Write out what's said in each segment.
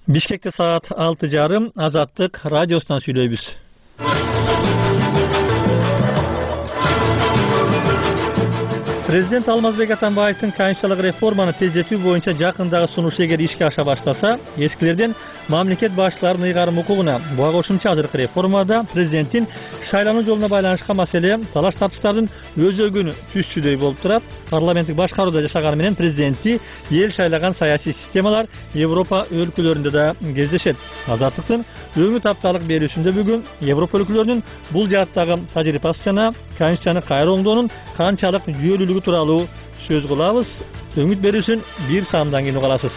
Бишкекте саат 6:30 Азаттык радиосунан сүйлөйбүз. Президент Алмазбек Атамбаевдин конституциялык реформаны тездетүү боюнча жакындагы сунушу эгер ишке аша баштаса, эскилерден мамлекет башчыларынын ыйгарым укугуна буга кошумча азыркы реформада президенттин шайлануу жолуна байланышкан маселе талаш тартыштардын өзөгүн түзчүдөй болуп турат. Парламенттик башкарууда жашаганы менен президентти эл шайлаган саясий системалар Европа өлкөлөрүндө да кездешет. Азаттыктын өңү тапталык берүүсүндө бүгүн Европа өлкөлөрүнүн бул жааттагы тажрыйбасы жана конституцияны кайра оңдоонун канчалык жүйөлүүлүгү тууралуу сөз кылабыз. Өңүт берүүсүн бир саамдан кийин угаласыз.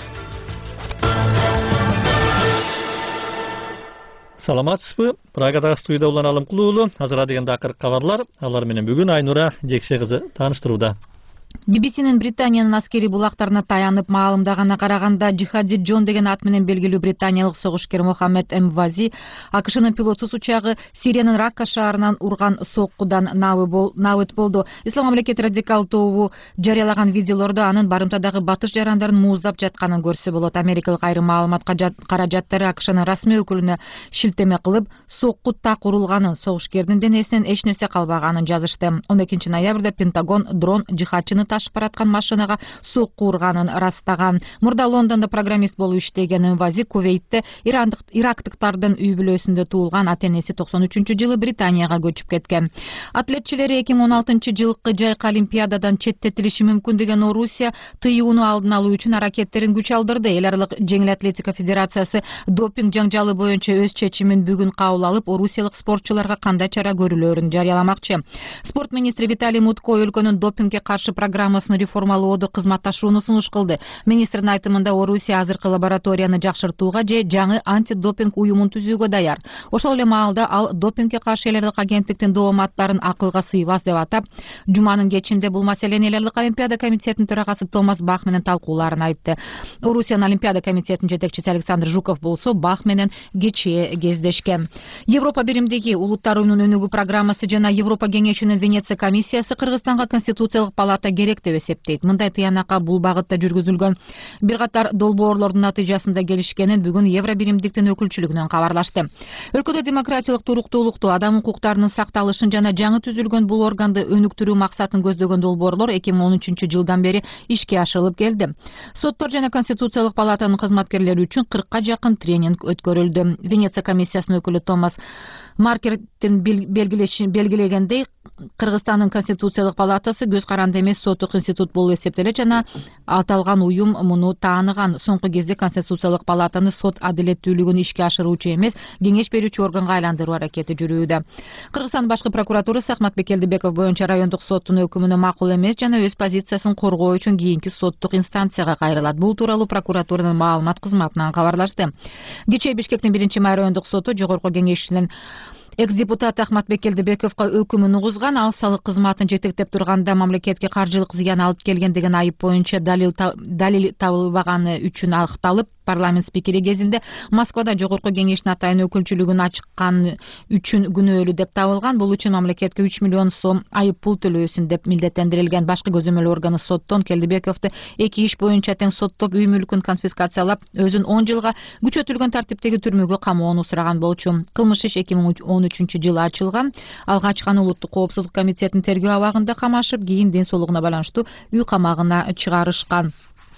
Саламатсызбы? Прагадагы студияда Улан Алымкулуулу. Азыр дегенде акыркы кабарлар. Алар менен бүгүн Айнура Жекше кызы тааныштырууда. BBC-нин Британиянын аскери булактарына таянып маалымдаганына караганда, Джихади Джон деген ат менен белгилүү британиялык согушкер Мохаммед Мвази АКШнын пилотсуз учагы Сириянын Ракка шаарынан урган соккудан набыт болду. Ислам мамлекети радикал тобу жарыялаган видеолордо анын барымтадагы батыш жарандарын мууздап жатканын көрсө болот. Америкалык айрым маалымат каражаттары АКШнын расмий өкүлүнө шилтеме кылып, сокку так урулганын, согушкердин денесинен эч нерсе калбаганын жазышты. 12-ноябрда Пентагон дрон жихадчыны ташып бараткан машинага сокку урганын растаган. Мурда Лондондо программист болуп иштеген Мвази Кувейтте ирактыктардын үй бүлөсүндө туулган, ата-энеси 93-жылы Британияга көчүп кеткен. Атлетчилери 2016-жылкы жайкы олимпиададан четтетилиши мүмкүн деген Орусия тыюуну алдын алуу үчүн аракеттерин күч алдырды. Эл аралык жеңил атлетика федерациясы допинг жаңжалы боюнча өз чечимин бүгүн кабыл алып, орусиялык спортчуларга кандай чара көрүлөөрүн жарыяламакчы. Спорт министри Виталий Мутко өлкөнүн допингге каршы программасын реформалоодо кызматташууну сунуш кылды. Министрдин айтымында Орусия азыркы лабораторияны жакшыртууга же жаңы антидопинг уюмун түзүүгө даяр. Ошол эле маалда ал допингге каршы эл аралык агенттиктин дооматтарын акылга сыйбас деп атап, жуманын кечинде бул маселени эл аралык олимпиада комитетинин төрагасы Томас Бах менен талкууларын айтты. Орусиянын олимпиада комитетинин жетекчиси Александр Жуков болсо Бах менен кечээ кездешкен. Европа биримдиги улуттар уюмунун өнүгүү программасы жана Европа кеңешинин Венеция комиссиясы Кыргызстанга конституциялык палата керек деп эсептейт. Мындай тыянакка бул багытта жүргүзүлгөн бир катар долбоорлордун натыйжасында келишкенин бүгүн Евро биримдиктин өкүлчүлүгүнөн кабарлашты. Өлкөдө демократиялык туруктуулукту, адам укуктарынын сакталышын жана жаңы түзүлгөн бул органды өнүктүрүү максатын көздөгөн долбоорлор 2013-жылдан бери ишке ашырылып келди. Соттор жана конституциялык палатанын кызматкерлери үчүн 40-ка жакын тренинг өткөрүлдү. Венеция комиссиясынын өкүлү Томас Маркерттин белгилегендей, Кыргызстандын конституциялык палатасы көз каранды эмес соттук институт болуп эсептелет жана аталган уюм муну тааныган. Соңку кезде конституциялык палатаны сот адилеттүүлүгүн ишке ашыруучу эмес, кеңеш берүүчү органга айландыруу аракети жүрүүдө. Кыргызстандын башкы прокуратурасы Ахматбек Келдибеков боюнча райондук соттун өкүмүнө макул эмес жана өз позициясын коргоо үчүн кийинки соттук инстанцияга кайрылат. Бул тууралуу прокуратуранын маалымат кызматынан кабарлашты. Кечээ Бишкектин 1 райондук соту жогорку кеңешинин экс-депутат Ахматбек Келдибековго өкүмүн угузган. Ал салык кызматын жетектеп турганда мамлекетке каржылык зыян алып келген деген айып боюнча далил табылбаганы үчүн акталып, парламент спикери кезинде Москвада жогорку кеңештин атайын өкүлчүлүгүн ачкан үчүн күнөөлүү деп табылган. Бул үчүн мамлекетке 3 миллион сом айып пул төлөөсүн деп милдеттендирилген. Башкы көзөмөл органы соттон Келдибековду 2 иш боюнча тең соттоп, үй мүлкүн конфискациялап, өзүн 10 жылга күчөтүлгөн тартиптеги түрмөгө камоону сураган болчу. Кылмыш иш 2013-жылы ачылган. Алга ачкан улуттук коопсуздук комитетинин тергөө абагында камашып, кийин ден соолугуна байланыштуу үй камагына чыгарышкан.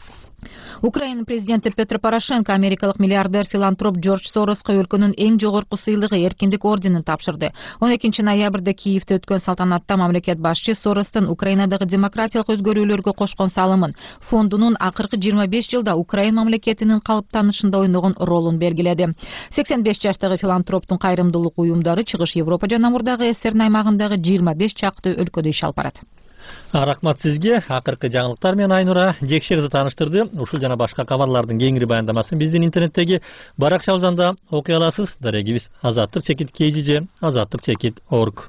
Украина президенти Петро Порошенко америкалык миллиардер филантроп Джордж Сороско өлкөнүн эң жогорку сыйлыгы эркиндик орденин тапшырды. 12-ноябрда Киевде өткөн салтанатта мамлекет башчы Соростун Украинадагы демократиялык өзгөрүүлөргө кошкон салымын, фондунун акыркы 25 жылда Украина мамлекетинин калыптанышында ойногон ролун белгиледи. 85 жаштагы филантроптун кайрымдуулук уюмдары Чыгыш Европа жана мурдагы СССР аймагындагы 25 чакты өлкөдө иш алып барат. Рахмат сизге. Акыркы жаңылыктар менен Айнура Жекше кызы тааныштырды. Ушул жана башка кабарлардын кеңири баяндамасын биздин интернеттеги баракчабыздан да окуй аласыз. Дарегибиз azattik.kg, azattik.org.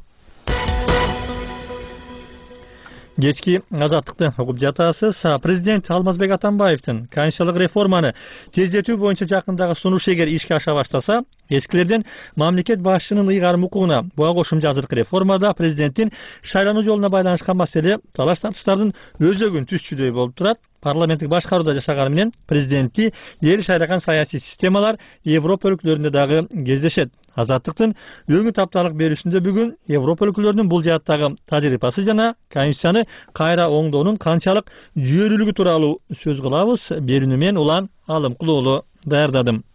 Кечки Азаттыкты окуп жатасыз. Президент Алмазбек Атамбаевдин конституциялык реформаны тездетүү боюнча жакындагы сунушу эгер ишке аша баштаса, эскилерден мамлекет башчынын ыйгарым укугуна буга кошумча азыркы реформада президенттин шайлануу жолуна байланышкан маселе талаш тартыштардын өзөгүн түзчүдөй болуп турат. парламенттик башкарууда жашаганы менен президентти эл шайлаган саясий системалар Европа өлкөлөрүндө дагы кездешет. Азаттыктын өңү тапталык берүүсүндө бүгүн Европа өлкөлөрүнүн бул жааттагы тажрыйбасы жана конституцияны кайра оңдоонун канчалык жүйөлүүлүгү тууралуу сөз кылабыз. Берүүнү мен Улан Алымкулуу уулу даярдадым.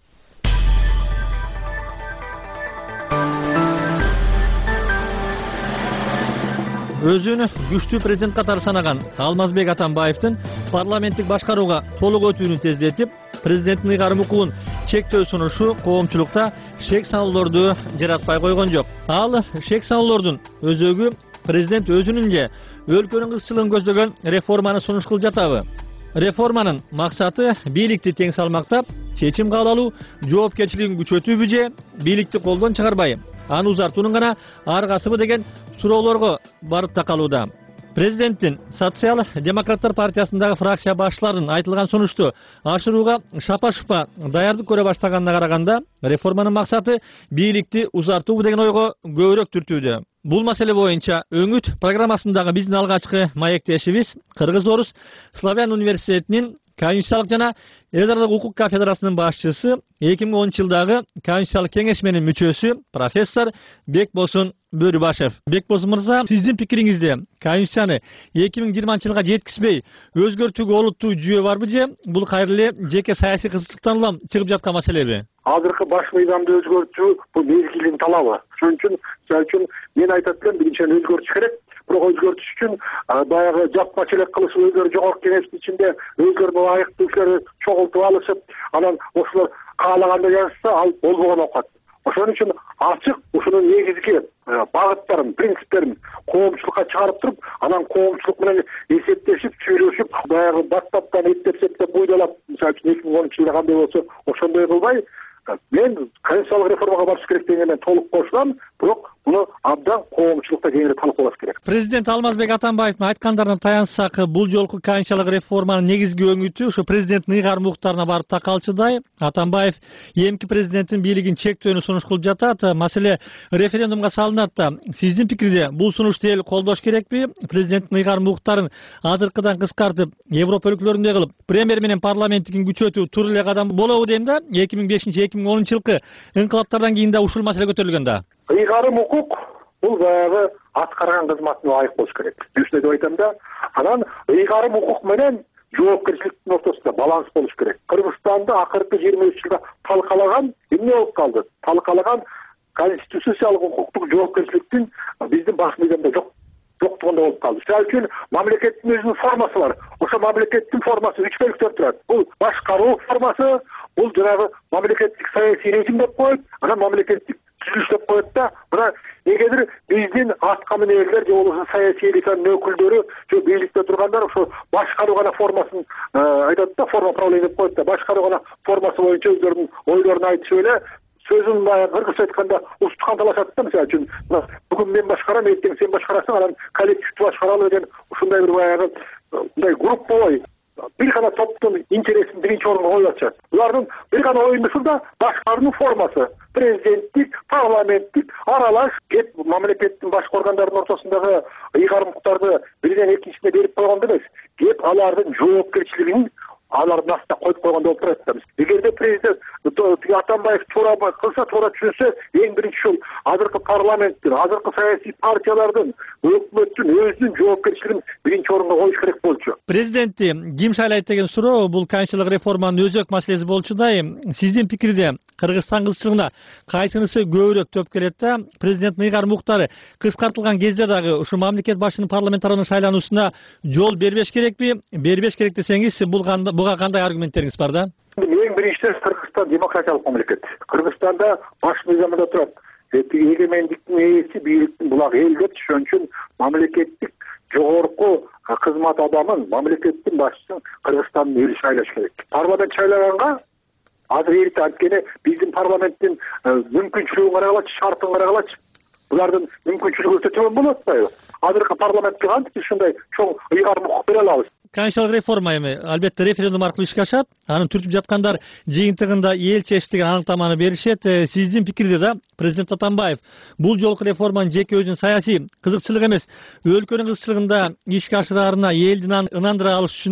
Өзүн күчтүү президент катары санаган Алмазбек Атамбаевдин парламенттик башкарууга толук өтүүнү тездетип, президенттин ыйгарым укугун чектөө сунушу коомчулукта шек салуулорду жаратпай койгон жок. Ал шек салуулордун өзөгү президент өзүнүн же өлкөнүн кызчылыгын көздөгөн реформаны сунуш кылып жатабы? Реформанын максаты бийликти тең салмактап, чечим кабыл алуу жоопкерчилигин күчөтүүбү же бийликти колдон чыгарбай аны узартуунун гана аргасыбы деген суроолорго барып такалууда. Президенттин социал-демократтар партиясындагы фракция башчыларынын айтылган сунушту ашырууга шапа-шупа даярдык көрө баштаганына караганда, реформанын максаты бийликти узартуу деген ойго көбүрөөк түртүүдө. Бул маселе боюнча Өңүт программасындагы биздин алгачкы маектешибиз Кыргыз-Орус Славян университетинин Конституциялык жана эл аралык укук кафедрасынын башчысы, 2010-жылдагы Конституциялык кеңешменин мүчөсү профессор Бекбосун Бөрүбашев. Бекбосун мырза, сиздин пикириңизде Конституцияны 2020-жылга жеткизбей өзгөртүүгө олуттуу жүйө барбы же бул кайра эле жеке саясий кызыкчылыктан улам чыгып жаткан маселеби? Азыркы баш мыйзамды өзгөртүү бул мезгилдин талабы. Ошон үчүн мен айтат элем, биринчиден өзгөртүш керек. Бирок өзгөртүш үчүн баягы жапмачылык кылышып, өздөрү жогорку кеңештин ичинде өздөрүнө ылайыктуу кишилерди чогултуп алышып, анан ошолор каалагандай жазышса, ал болбогон окат. Ошон үчүн ачык ушунун негизги багыттарын, принциптерин коомчулукка чыгарып туруп, анан коомчулук менен эсептешип, сүйлөшүп, баягы баттаптан эптеп буйдалап, мисалы үчүн 2013-жылда кандай болсо, ошондой кылбай, мен конституциялык реформага барыш керек дегенмен толук кошулам, бирок буну абдан коомчулукта кеңири талкуулаш керек. Президент Алмазбек Атамбаевдин айткандарына таянсак, бул жолку конституциялык реформанын негизги өңүтү ушу президенттин ыйгарым укуктарына барып такалчыдай. Атамбаев эмки президенттин бийлигин чектөөнү сунуш кылып жатат. Маселе референдумга салынат да. Сиздин пикирде бул сунушту эл колдош керекпи? Президенттин ыйгарым укуктарын азыркыдан кыскартып, Европа өлкөлөрүндөй кылып, премьер менен парламенттикин күчөтүү туура эле кадам болобу дейм да. 2005-2010-жылкы инкылаптардан кийин да ушул маселе көтөрүлгөн да. Ыйгарым укук бул баягы аткарган кызматына ылайык болуш керек. Жүзүнө деп айтам да. Анан ыйгарым укук менен жоопкерчиликтин ортосунда баланс болуш керек. Кыргызстанда акыркы 23 жылда талкалаган эмне болуп калды? Талкалаган конституциялык укуктук жоопкерчиликтин биздин баш мыйзамда жоктугунда болуп калды. Мисалы үчүн мамлекеттин өзүнүн формасы бар. Ошо мамлекеттин формасы 3 бөлүктөн турат. Бул башкаруу формасы, бул жанагы мамлекеттик саясий режим деп коет, анан мамлекеттик түзүлүш деп коет да. Мына эгер биздин аткаминерлер же болбосо саясий элитанын өкүлдөрү же бийликте тургандар ошо башкаруу гана формасын айтат да, форма правления деп коет да. Башкаруу гана формасы боюнча өздөрүнүн ойлорун айтышып эле сөзүн баягы кыргызча айтканда устукан талашат да. Мисалы үчүн бүгүн мен башкарам, эртең сен башкарасың, анан коллективди башкаралы деген ушундай бир баягы мындай групповой bir gana toplum interesini birinci orunga koyup atacak. Bunların bir gana oyundusunda başkanın forması, prezidentlik, parlamentlik, aralaş, hep memleketin başka organlarının ortasındaki ıygarımlıklarını birden ikincisine verip koygan demez. Hep alardın жоопкерчилигин алардын астына коюп койгондой болуп турат да. Эгерде президент Атамбаев туура кылса, туура түшүнсө, эң биринчи ушул азыркы парламенттин, азыркы саясий партиялардын, өкмөттүн өзүнүн жоопкерчилигин биринчи орунга коюш керек болчу. Президентти ким шайлайт деген суроо бул конституциялык реформанын өзөк маселеси болчудай. Сиздин пикирде Кыргызстан кызчылыгына кайсынысы көбүрөөк төп келет да? Президенттин ыйгарым укуктары кыскартылган кезде дагы ушу мамлекет башчынын парламентараны шайлануусуна жол бербеш керекпи? Бербеш керек десеңиз, буга кандай аргументтериңиз бар да? Эң биринчиден Кыргызстан демократиялык мамлекет. Кыргызстанда баш мыйзамында турат. Эгемендиктин ээси бийликтин булагы эл деп, ошон үчүн мамлекеттик жогорку кызмат адамын, мамлекеттин башчысын Кыргызстандын эли шайлаш керек. Парламент шайлаганга азыр эрте, анткени биздин парламенттин мүмкүнчүлүгүн карагалачы, шартын карагалачы. Булардын мүмкүнчүлүгү өтө төмөн болуп атпайбы? Азыркы парламентке кантип ушундай чоң ыйгарым укук бере алабыз? Конституциялык реформа эми албетте референдум аркылуу ишке ашат. Аны түртүп жаткандар жыйынтыгында эл чечти деген аныктаманы беришет. Сиздин пикирде да президент Атамбаев бул жолку реформанын жеке өзүнүн саясий кызыкчылыгы эмес, өлкөнүн кызыкчылыгында ишке ашыраарына элди ынандыра алыш үчүн да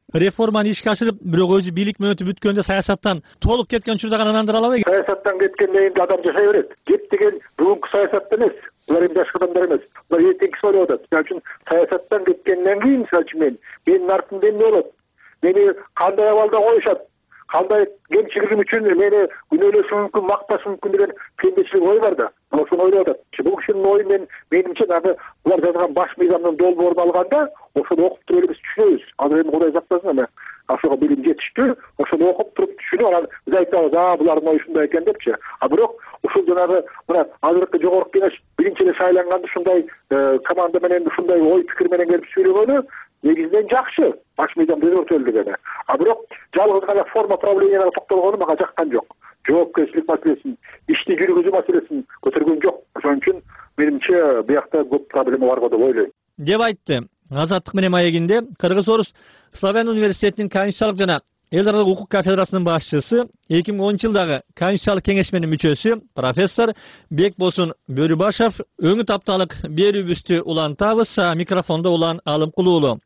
реформаны ишке ашырып, бирок өзү бийлик мөөнөтү бүткөндө саясаттан толук кеткен учурда гана ынандыра алабы? Саясаттан кеткенден кийин адам жашай берет. Кеп деген бүгүнкү саясатта эмес. Булар эми жашка адамдар эмес. Булар эртеңкиси ойлоп атат. Мисалы үчүн саясаттан кеткенден кийин, мисалы үчүн менин артымда эмне болот? Мени кандай абалда коюшат? Кандай кемчилигим үчүн мени күнөөлөшү мүмкүн, макташы мүмкүн деген пендечилик ой бар да. Ошону ойлоп атат. Бул кишинин ою менимче дагы булар жазган баш мыйзамдын долбоорун алганда, ошону окуп туруп эле биз түшүнөбүз. Азыр эми Кудай сактасын, эми ошого билим жетиштүү, ошону окуп туруп түшүнүп, анан биз айтабыз, булардын ою ушундай экен депчи. Бирок ушул жанагы мына азыркы жогорку кеңеш биринчи эле шайланганда ушундай команда менен ушундай ой пикир менен келип сүйлөгөнү негизинен жакшы. Баш мыйзамды өзгөртөлү дегени. Бирок жалгыз гана форма правленияга токтолгону мага жаккан жок. Жоопкерчилик маселесин, ишти жүргүзүү маселесин көтөргөн жок. Ошон үчүн менимче биякта көп проблема бар го деп ойлойм. Деп айтты. Азаттык менен маегинде Кыргыз Орус Славян университетинин конституциялык жана эл аралык укук кафедрасынын башчысы, 2010 жылдагы конституциялык кеңешменин мүчөсү профессор Бекбосун Бөрүбашев өңү тапталык берүүбүздү улантабыз. Микрофондо Улан Алымкулуулу.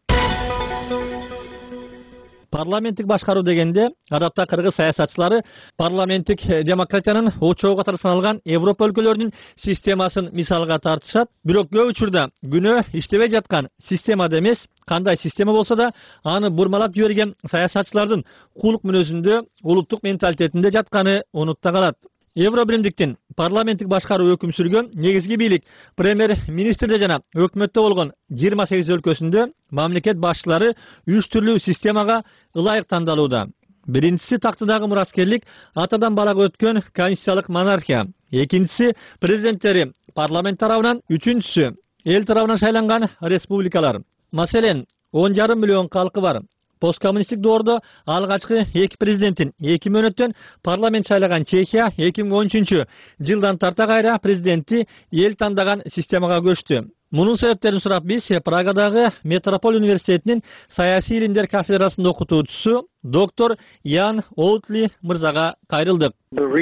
Парламенттик башкаруу дегенде адатта кыргыз саясатчылары парламенттик демократиянын очогу катары саналган Европа өлкөлөрүнүн системасын мисалга тартышат. Бирок көп учурда күнөө иштебей жаткан системада эмес, кандай система болсо да аны бурмалап жиберген саясатчылардын кулук мүнөзүндө, улуттук менталитетинде жатканы унутта калат. Евробиримдиктин парламенттик башкаруу өкүм сүргөн негизги бийлик премьер-министрде жана өкмөттө болгон 28 өлкөсүндө мамлекет башчылары 3 түрлүү системага ылайык тандалууда. Биринчиси тактыдагы мураскерлик, атадан балага өткөн конституциялык монархия. Экинчиси президенттери парламент тарабынан, үчүнчүсү эл тарабынан шайланган республикалар. Маселен, 10,5 миллион калкы бар. Посткоммунисттик доордо алгачкы 2 президенттин 2 мөөнөттөн парламент шайлаган Чехия 2013 жылдан тарта кайра президентти эл тандаган системага көчтү. Мунун себептерин сурап биз Прагадагы Метрополь университетинин саясий илимдер кафедрасынын окутуучусу доктор Ян Оутли мырзага кайрылдык.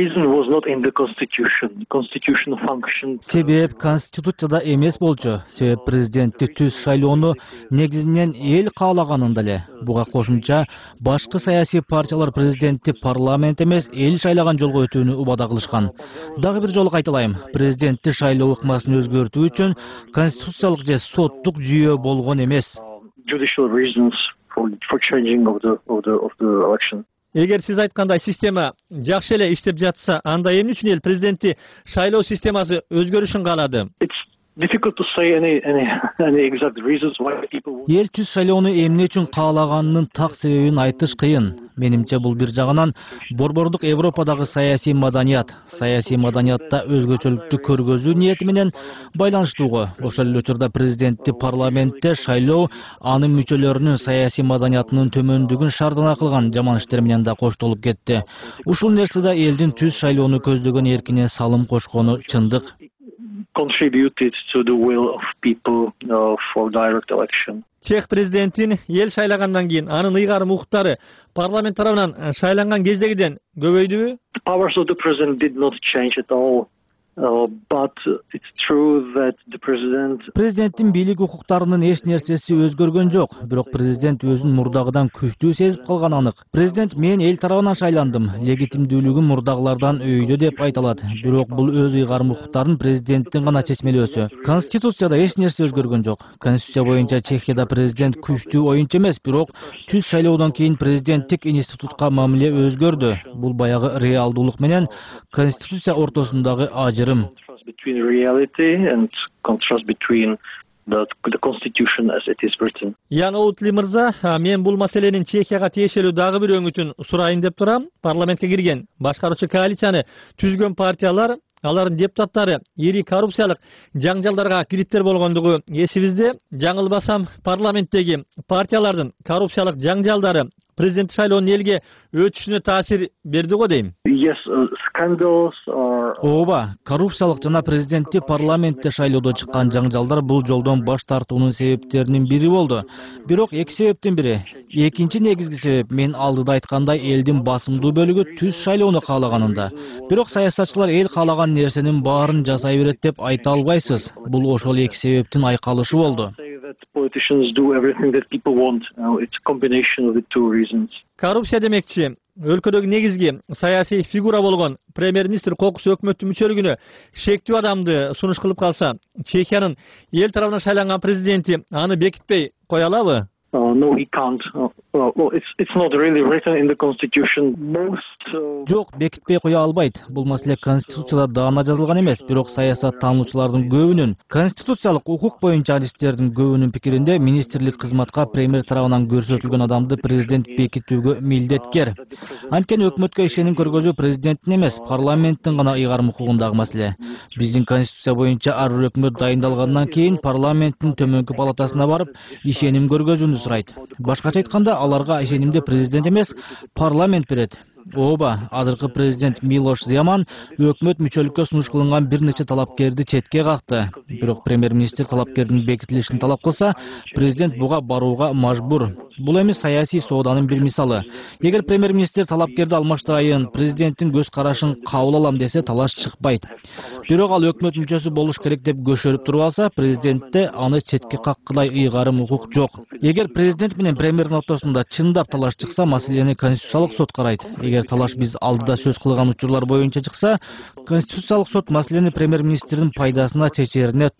Себеп конституцияда эмес болчу. Себеп президентти түз шайлоону негизинен эл каалаганында эле. Буга кошумча башкы саясий партиялар президентти парламент эмес, эл шайлаган жолго өтүүнү убада кылышкан. Дагы бир жолу кайталайм. Президентти шайлоо ыкмасын өзгөртүү үчүн конституциялык же соттук жүйө болгон эмес. Эгер сиз айткандай система жакшы эле иштеп жатса, анда эмне үчүн эл президентти шайлоо системасы өзгөрүшүн каалады? Эл түз шайлоону эмне үчүн каалаганынын так себебин айтыш кыйын. Менимче бул бир жагынан борбордук Европадагы саясий маданият, саясий маданиятта өзгөчөлүктү көргөзүү ниети менен байланыштуу. Ошол эле учурда президентти парламентте шайлоо анын мүчөлөрүнүн саясий маданиятынын төмөндүгүн шаардана кылган жаман иштер менен да коштолуп кетти. Ушул нерсе да элдин түз шайлоону көздөгөн эркине салым кошкону чындык. Contributed to the will of people for direct election. Чех президентин ел шайлагандан кийин анын ыйгарым укуктары парламент тарабынан шайланган кездегиден көбөйдүбү? Powers of the president did not change at all. But it's true that the president Президенттин бийлик укуктарынын эч нерсеси өзгөргөн жок, бирок президент өзүн мурдагыдан күчтүү сезип калган анык. Президент мен эл тарабынан шайландым, легитимдүүлүгүм мурдагылардан өйдө деп айталат. Бирок бул өз ыйгарым укуктарын президенттин гана чечмелөөсү. Конституцияда эч нерсе өзгөргөн жок. Конституция боюнча Чехияда президент күчтүү оюнчу эмес, бирок түз шайлоодон кийин президенттик институтка мамиле өзгөрдү. Бул баягы реалдуулук менен конституция ортосундагы ажыр. contrast between reality and contrast between the constitution as it is written. Ян Оутли мырза, мен бул маселенин Чехияга тиешелүү дагы бир өңүтүн сурайын деп турам. Парламентке кирген башкаруучу коалицияны түзгөн партиялар, алардын депутаттары ири коррупциялык жаңжалдарга кириптер болгондугу эсибизде. Жаңылбасам, парламенттеги партиялардын коррупциялык жаңжалдары президент шайлоонун элге өтүшүнө таасир берди го дейм. Yes, scandals are Ооба, коррупциялык жана президентти парламентте шайлоодо чыккан жаңжалдар бул жолдон баш тартуунун себептеринин бири болду. Бирок эки себептин бири. Экинчи негизги себеп мен алдыда айткандай элдин басымдуу бөлүгү түз шайлоону каалаганында. Бирок саясатчылар эл каалаган нерсенин баарын жасай берет деп айта албайсыз. Бул ошол эки себептин айкалышы болду. say that politicians do everything that people want. It's a combination of the two reasons. Korrupsiya демекчи, өлкөдөгү негизги саясий фигура болгон премьер-министр кокус өкмөттүн мүчөлүгүнө шектүү адамды сунуш кылып калса, Чехиянын эл тарабынан шайланган президенти аны бекитпей кое алабы? No, he can't. It's not really written in the constitution. Жок, бекитпей кое албайт. Бул маселе конституцияда даана жазылган эмес, бирок саясат таануучулардын көбүнүн, конституциялык укук боюнча адистердин көбүнүн пикиринде министрлик кызматка премьер тарабынан көрсөтүлгөн адамды президент бекитүүгө милдеткер. Анткени өкмөткө ишеним көргөзүү президенттин эмес, парламенттин гана ыйгарым укугундагы маселе. Биздин конституция боюнча ар бир өкмөт дайындалгандан кийин парламенттин төмөнкү палатасына барып ишеним көргөзүүнү сурайт. Башкача айтканда, аларга ишенимди президент эмес, парламент берет. Ооба, азыркы президент Милош Земан өкмөт мүчөлүккө сунуш кылынган бир нече талапкерди четке какты. Бирок премьер-министр талапкердин бекитилишин талап кылса, президент буга барууга мажбур. Бул эми саясий сооданын бир мисалы. Эгер премьер-министр талапкерди алмаштырайын, президенттин көз карашын кабыл алам десе, талаш чыкпайт. Бирок ал өкмөт мүчөсү болуш керек деп көшөрүп туруп алса, президентте аны четке каккыдай ыйгарым укук жок. Эгер президент менен премьердин ортосунда чындап талаш чыкса, маселени конституциялык сот карайт. Эгер талаш биз алдыда сөз кылган учурлар боюнча чыкса, конституциялык сот маселени премьер-министрдин пайдасына чечерине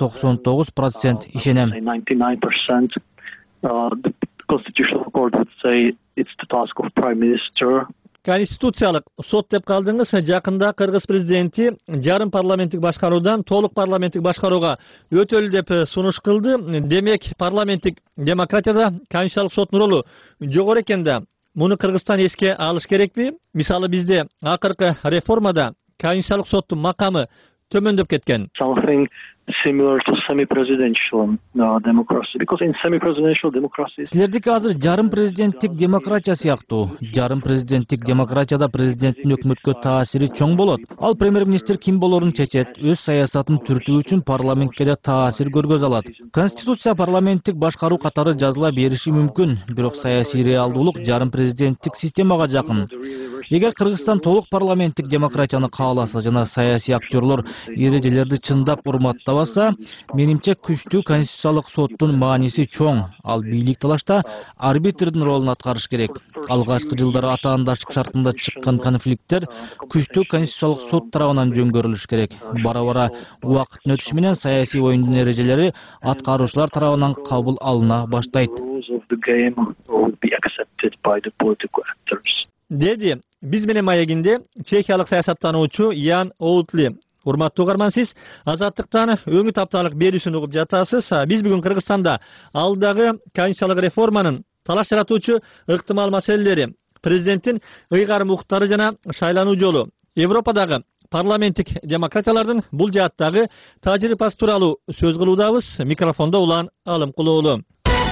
99% ишенем. 99%. The constitutional court would say it's the task of prime minister. Конституциялык сот деп калдыңыз. Жакында Кыргыз президенти жарым парламенттик башкаруудан толук парламенттик башкарууга өтөлү деп сунуш кылды. Демек, парламенттик демократияда конституциялык соттун ролу жогору экен да. Муну Кыргызстан эске алыш керекпи? Мисалы бизде акыркы реформада конституциялык соттун макамы төмөндөп кеткен. Something similar to semi-presidential democracy, because in semi-presidential democracies. Силердики азыр жарым президенттик демократия сыяктуу. Жарым президенттик демократияда президенттин өкмөткө таасири чоң болот. Ал премьер-министр ким болорун чечет, өз саясатын түртүү үчүн парламентке да таасир көргөзө алат. Конституция парламенттик башкаруу катары жазыла бериши мүмкүн, бирок саясий реалдуулук жарым президенттик системага жакын. Эгер Кыргызстан толук парламенттик демократияны кааласа жана саясий актерлор эрежелерди чындап урматтабаса, менимче күчтүү конституциялык соттун мааниси чоң. Ал бийлик талашта арбитрдин ролун аткарыш керек. Алгачкы жылдары атаандаштык шартында чыккан конфликттер күчтүү конституциялык сот тарабынан жөнгөрүлүш керек. Бара-бара убакыттын өтүшү менен саясий оюндун эрежелери аткаруучулар тарабынан кабыл алына баштайт. Деди биз менен маегинде чехиялык саясаттануучу Ян Оутли. Урматтуу угарман, сиз Азаттыктан өңү тапталык берүүсүн угуп жатасыз. Биз бүгүн Кыргызстанда алдагы конституциялык реформанын талаш жаратуучу ыктымал маселелери, президенттин ыйгарым укуктары жана шайлануу жолу, Европадагы парламенттик демократиялардын бул жааттагы тажрыйбасы тууралуу сөз кылуудабыз. Микрофондо Улан Алымкулоолу.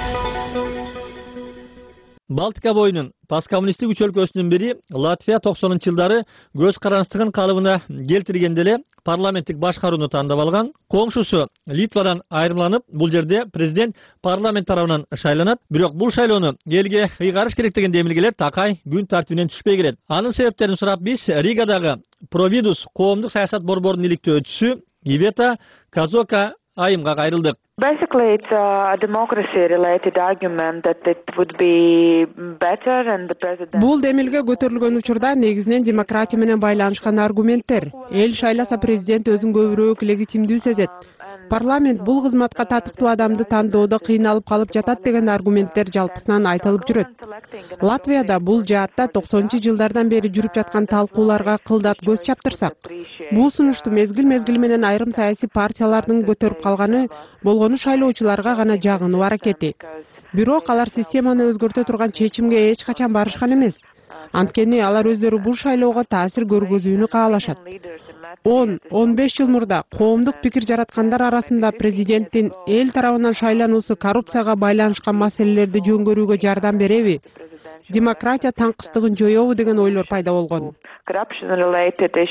Балтика боюнун посткоммунисттик үч өлкөсүнүн бири Латвия 90-жылдары көз каранчтыгын калыбына келтиргенде эле парламенттик башкарууну тандап алган. Коңшусу Литвадан айрымланып, бул жерде президент парламент тарабынан шайланат. Бирок бул шайлоону элге ыйгарыш керек деген демилгелер такай күн тартибинен түшпөй келет. Анын себептерин сурап биз Ригадагы Провидус коомдук саясат борборунун иликтөөчүсү Ивета Казока айымга кайрылдык. Basically, it's a democracy-related argument that it would be better and the president. Бул демилге көтөрүлгөн учурда негизинен демократия менен байланышкан аргументтер. Эл шайласа президент өзүн көбүрөөк легитимдүү сезет. Парламент бул кызматка татыктуу адамды тандоодо кыйналып калып жатат деген аргументтер жалпысынан айтылып жүрөт. Латвияда бул жаатта 90-жылдардан бери жүрүп жаткан талкууларга кылдат көз чаптырсак, бул сунушту мезгил менен айрым саясий партиялардын көтөрүп калганы болгону шайлоочуларга гана жагынуу аракети. Бирок алар системаны өзгөртө турган чечимге эч качан барышкан эмес. Анткени алар өздөрү бул шайлоого таасир көргөзүүнү каалашат. 10-15 жыл мурда коомдук пикир жараткандар арасында президенттин эл тарабынан шайлануусу коррупцияга байланышкан маселелерди жөнгөрүүгө жардам береби? Демократия таңкыстыгын жоёбу деген ойлор пайда болгон.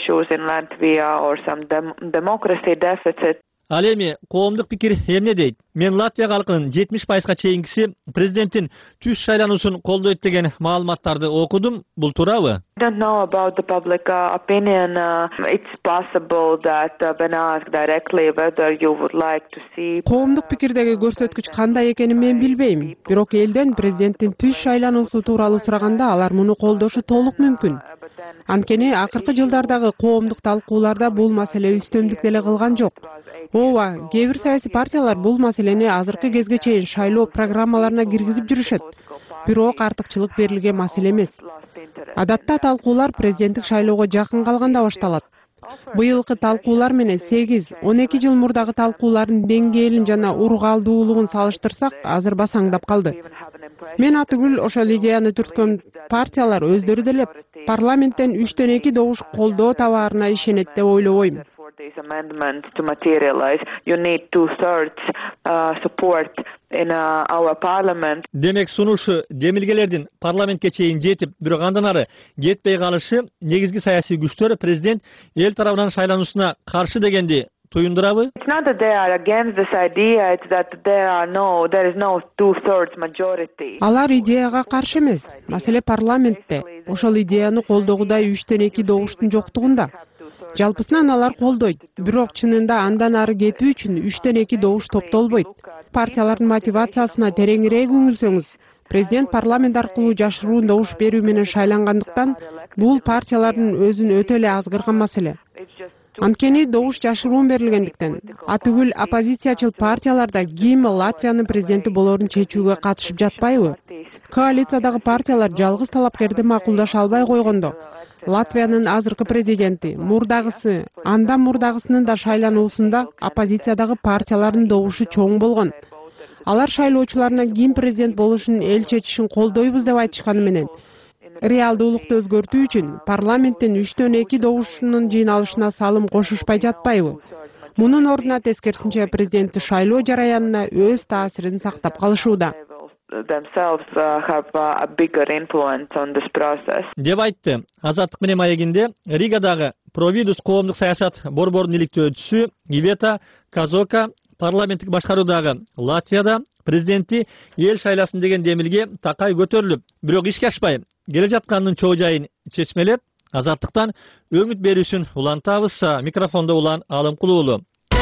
Ал эми коомдук пикир эмне дейт? мен Латвия халкынын 70%га чейинкиси президенттин түз шайлануусун колдойт деген маалыматтарды окудум. Бул туурабы? I don't know about the public opinion. It's possible that when asked directly whether you would like to see Коомдук пикирдеги көрсөткүч кандай экенин мен билбейм. Бирок элден президенттин түз шайлануусу тууралуу сураганда алар муну колдошу толук мүмкүн. Анткени акыркы жылдардагы коомдук талкууларда бул маселе үстөмдүк деле кылган жок. Ооба, кээ бир саясий партиялар бул маселени азыркы кезге чейин шайлоо программаларына киргизип жүрүшөт. Бирок артыкчылык берилген маселе эмес. Адатта талкуулар президенттик шайлоого жакын калганда башталат. Быйылкы талкуулар менен 8-12 жыл мурдагы талкуулардын деңгээлин жана ургалдуулугун салыштырсак, азыр басаңдап калды. Мен атүгүл ошол идеяны түрткөн партиялар өздөрү деле парламенттен 3-2 добуш колдоо табаарына ишенет деп ойлобойм. These amendments to materialize, you need 2/3 support in our parliament. Демек сунушу демилгелердин парламентке чейин жетип, бирок андан ары кетпей калышы негизги саясий күчтөр президент эл тарабынан шайлануусуна каршы дегенди туюндурабы? It's not that they are against this idea, it's that there is no 2/3 majority. Алар идеяга каршы эмес. Маселе парламентте ошол идеяны колдогудай 3-2 добуштун жоктугунда. Жалпысынан алар колдойт, бирок чынында андан ары кетүү үчүн 3-2 добуш топтолбойт. Партиялардын мотивациясына тереңирээк үңүлсөңүз, президент парламент аркылуу жашыруун добуш берүү менен шайлангандыктан бул партиялардын өзүн өтө эле азгырган маселе. Анткени добуш жашыруун берилгендиктен, атүгүл оппозициячыл партияларда ким Латвиянын президенти болорун чечүүгө катышып жатпайбы? Коалициядагы партиялар жалгыз талапкерди макулдаша албай койгондо, Латвиянын азыркы президенти, мурдагысы, андан мурдагысынын да шайлануусунда оппозициядагы партиялардын добушу чоң болгон. Алар шайлоочуларына ким президент болушун эл чечишин колдойбуз деп айтышканы менен, реалдуулукту өзгөртүү үчүн парламенттин 3-2 добушунун жыйналышына салым кошушпай жатпайбы? Мунун ордуна тескерисинче президенtti шайлоо жараянына өз таасирин сактап калышууда. Themselves have a bigger influence on this process. Деп айтты. Азаттык менен маегинде Ригадагы Провидус коомдук саясат борборунун иликтөөчүсү Ивета Казока парламенттик башкаруудагы Латвияда президенти эл шайласын деген демилге такай көтөрүлүп, бирок ишке ашпай келе жатканынын чоо жайын чечмелеп, азаттыктан өңүт берүүсүн улантабыз. Микрофондо Улан Алымкулуулу.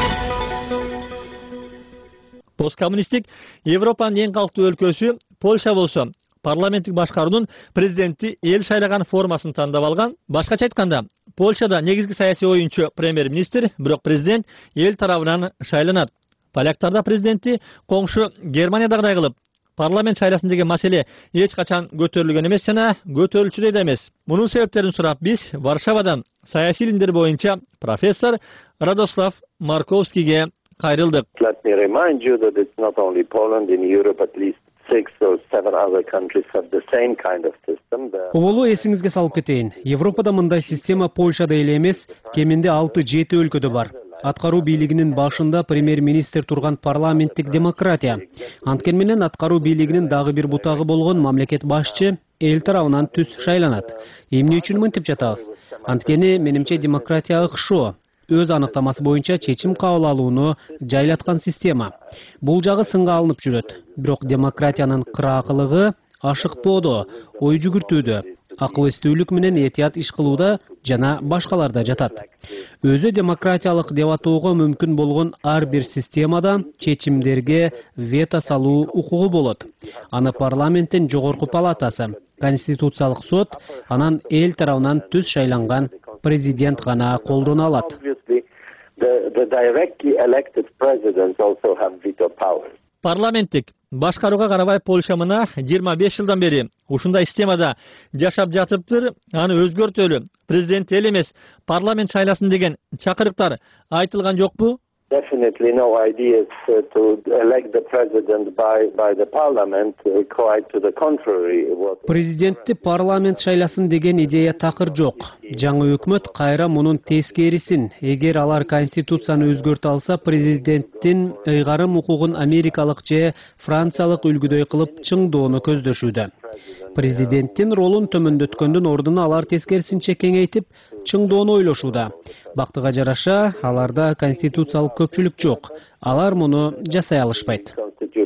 Посткоммунисттик Европанын эң калктуу өлкөсү Польша болсо, парламенттик башкаруунун президенти эл шайлаган формасын тандап алган. Башкача айтканда, Польшада негизги саясий оюнчу премьер-министр, бирок президент эл тарабынан шайланат. Поляктарда президенти коңшу Германиядагыдай кылып, парламент шайласын деген маселе эч качан көтөрүлгөн эмес жана көтөрүлчү да эмес. Мунун себептерин сурап биз Варшавадан саясий илимдер боюнча профессор Радослав Марковскийге кайрылдык. Let me remind you that it's not only Poland, in Europe at least 6 or 7 other countries have the same kind of system. Оболу эсиңизге салып кетейин. Европада мындай система Польшада эле эмес, кеминде 6-7 өлкөдө бар. Аткаруу бийлигинин башында премьер-министр турган парламенттик демократия. Анткени менен аткаруу бийлигинин дагы бир бутагы болгон мамлекет башчы эл тарабынан түз шайланат. Эмне үчүн мынтип жатабыз? Анткени менимче демократия ыкшоо. Өз аныктамасы боюнча чечим кабыл алууну жайлаткан система. Бул жагы сынга алынып жүрөт. Бирок демократиянын кыраакылыгы ашыктоодо, ой жүгүртүүдө, акыл эстүүлүк менен этият иш кылууда жана башкаларда жатат. Өзү демократиялык деп атоого мүмкүн болгон ар бир системада чечимдерге вето салуу укугу болот. Аны парламенттин жогорку палатасы, конституциялык сот, анан эл тарабынан түз шайланган президент гана колдоно алат. The directly elected presidents also have veto powers. Парламенттик башкарууга карабай Польша мына 25 жылдан бери ушундай системада жашап жатыптыр. Аны өзгөртөлү, президент эл эмес, парламент шайласын деген чакырыктар айтылган жокпу? Definitely no ideas to elect the president by the parliament, quite to the contrary. Президентти парламент шайласын деген идея такыр жок. Жаңы өкмөт кайра мунун тескерисин, эгер алар конституцияны өзгөртө алса, президенттин ыйгарым укугун америкалык же франциялык үлгүдөй кылып чыңдоону көздөшүүдө. Президенттин ролун төмөндөткөндүн ордуна алар тескерисинче кеңейтип, чыңдоону ойлошууда. Бактыга жараша, аларда конституциялык көпчүлүк жок. Алар муну жасай алышпайт.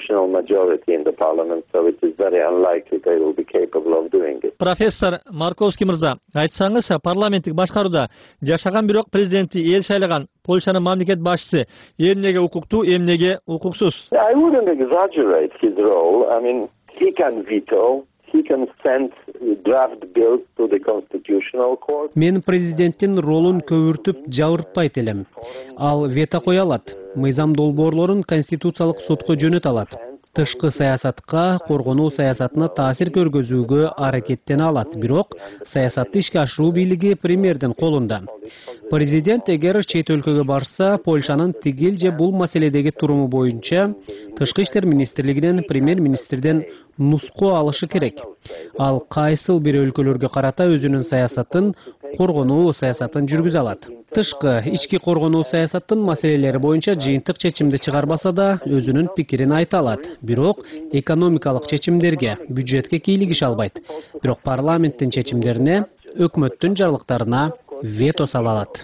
Профессор Марковский мырза, айтсаңыз, парламенттик башкарууда жашаган бирок президентти эл шайлаган Польшанын мамлекет башчысы эмнеге укуктуу, эмнеге укуксуз? I wouldn't exaggerate his role. I mean, he can veto. He can send draft bills to the Constitutional Court. Мен президенттин ролун көбүртүп жабыртпайт элем. Ал вето кое алат. Мыйзам долбоорлорун конституциялык сотко жөнөтө алат. Тышкы саясатка, коргонуу саясатына таасир көргөзүүгө аракеттене алат. Бирок саясатты ишке ашыруу бийлиги премьердин колунда. Президент эгер чет өлкөгө барса, Польшанын тигил же бул маселедеги туруму боюнча Тышкы иштер министрлигинен премьер-министрден нуску алышы керек. Ал кайсыл бир өлкөлөргө карата өзүнүн саясатын, коргонуу саясатын жүргүзө алат. Тышкы ички коргонуу саясаттын маселелери боюнча жыйынтык чечимди чыгарбаса да, өзүнүн пикирин айта алат. Бирок экономикалык чечимдерге, бюджетке кийлигише албайт. Бирок парламенттин чечимдерине, өкмөттүн жарлыктарына вето сала алат.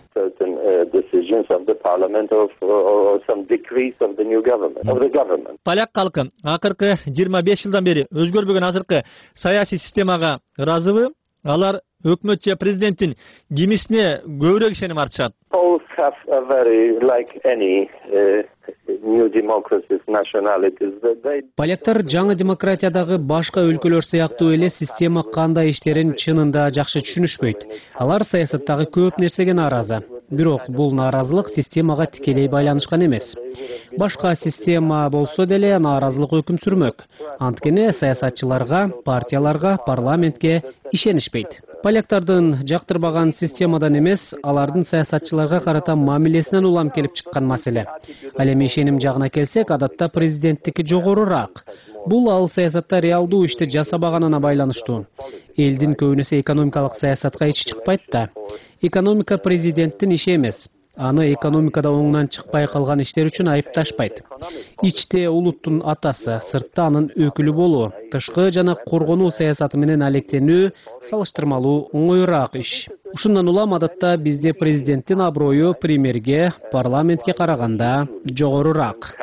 Поляк калкы акыркы 25 жылдан бери өзгөрбөгөн азыркы саясий системага ыраазыбы? Алар өкмөт же президенттин кимисине көбүрөөк ишеним артышат? Both have a very, like any new democracies, nationalities. Поляктар жаңы демократиядагы башка өлкөлөр сыяктуу эле система кандай иштерин чынында жакшы түшүнүшпөйт. Алар саясаттагы көп нерсеге нааразы. Бирок бул нааразылык системага тикелей байланышкан эмес. Башка система болсо деле нааразылык өкүм сүрмөк. Анткени саясатчыларга, партияларга, парламентке ишенишпейт. Поляктардын жактырбаган системадан эмес, алардын саясатчыларга карата мамилесинен улам келип чыккан маселе. Ал эми ишеним жагына келсек, адатта президенттики жогорураак. Бул ал саясатта реалдуу ишти жасабаганына байланыштуу. Элдин көбүнөсү экономикалык саясатка ичи чыкпайт да. Экономика президенттин иши эмес. Аны экономикада оңунан чыкпай калган иштер үчүн айыпташпайт. Ичте улуттун атасы, сыртта анын өкүлү болуу, тышкы жана коргонуу саясаты менен алектенүү салыштырмалуу оңоюраак иш. Ушундан улам адатта бизде президенттин аброю премьерге, парламентке караганда жогорураак.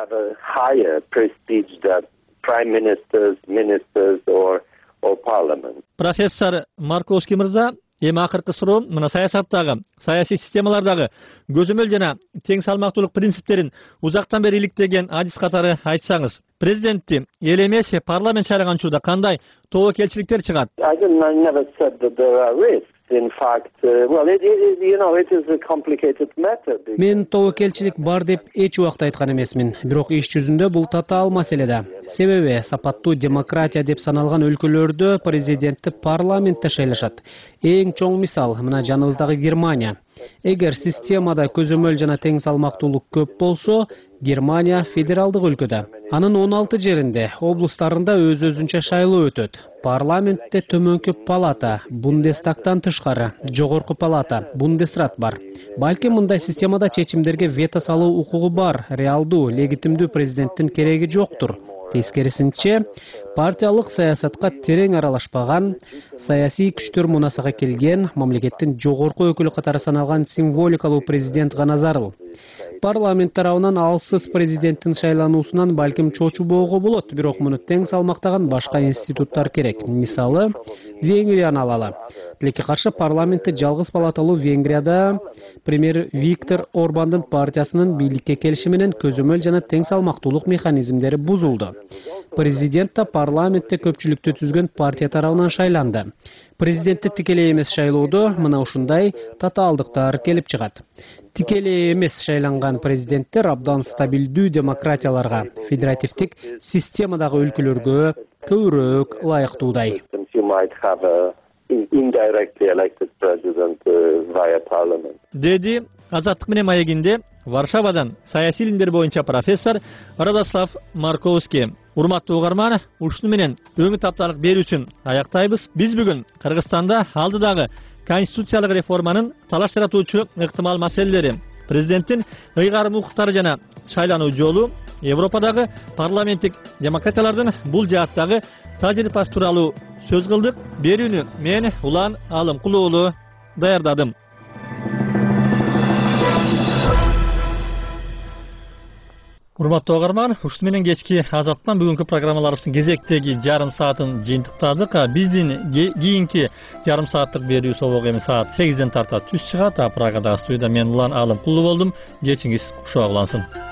Профессор Марковский мырза, эми акыркы суроо мына саясаттагы, саясий системалардагы көзөмөл жана тең салмактуулук принциптерин узактан бери иликтеген адис катары айтсаңыз, президентти эл эмес парламент шайлаган учурда кандай тобокелчиликтер чыгат? Мен тобокелчилик бар деп эч убакта айткан эмесмин. Бирок иш жүзүндө бул татаал маселе да. Себеби сапаттуу демократия деп саналган өлкөлөрдө президентти парламентте шайлашат. Эң чоң мисал мына жаныбыздагы Германия. Эгер системада көзөмөл жана тең салмактуулук көп болсо, Германия федералдык өлкөдө. Анын 16 жеринде, облустарында өз-өзүнчө шайлоо өтөт. Парламентте төмөнкү палата, Бундестагтан тышкары, жогорку палата, Бундесрат бар. Балким мындай системада чечимдерге вето салуу укугу бар, реалдуу, легитимдүү президенттин кереги жоктур. Тескерисинче, партиялык саясатка терең аралашпаган, саясий күчтөр мунасага келген, мамлекеттин жогорку өкүлү катары саналган символикалуу президент гана зарыл. Парламент тарабынан алсыз президенттин шайлануусунан балким чочубоого болот, бирок муну тең салмактаган башка институттар керек. Мисалы, Венгрияны алалы. Тилекке каршы парламентте жалгыз палаталуу Венгрияда премьер Виктор Орбандын партиясынын бийликке келиши менен көзөмөл жана тең салмактуулук механизмдери бузулду. Президент да парламентте көпчүлүктү түзгөн партия тарабынан шайланды. Президентти тикелей эмес шайлоодо мына ушундай татаалдыктар келип чыгат. Тикелей эмес шайланган президенттер абдан стабилдүү демократияларга, федеративдик системадагы өлкөлөргө көбүрөөк ылайыктуудай. Деди Азаттык менен маегинде Варшавадан саясий илимдер боюнча профессор Радослав Марковский. Урматтуу угарман, ушуну менен өңү тапталык берүүсүн аяктайбыз. Биз бүгүн Кыргызстанда алдыдагы конституциялык реформанын талаш жаратуучу ыктымал маселелери, президенттин ыйгарым укуктары жана шайлануу жолу, Европадагы парламенттик демократиялардын бул жааттагы тажрыйбасы тууралуу söz kıldık. Berүүnü men Ulan Alımkuluoğlu dayardadım. Урматтуу угарман, ушул менен кечки Азаттан бүгүнкү программаларыбыздын кезектеги жарым саатын жыйынтыктадык. Биздин кийинки жарым сааттык берүү собогу эми саат 8ден тарта түз чыгат. Прагадагы студияда мен Улан Алымкулуу болдум. Кечиңиз кушак улансын.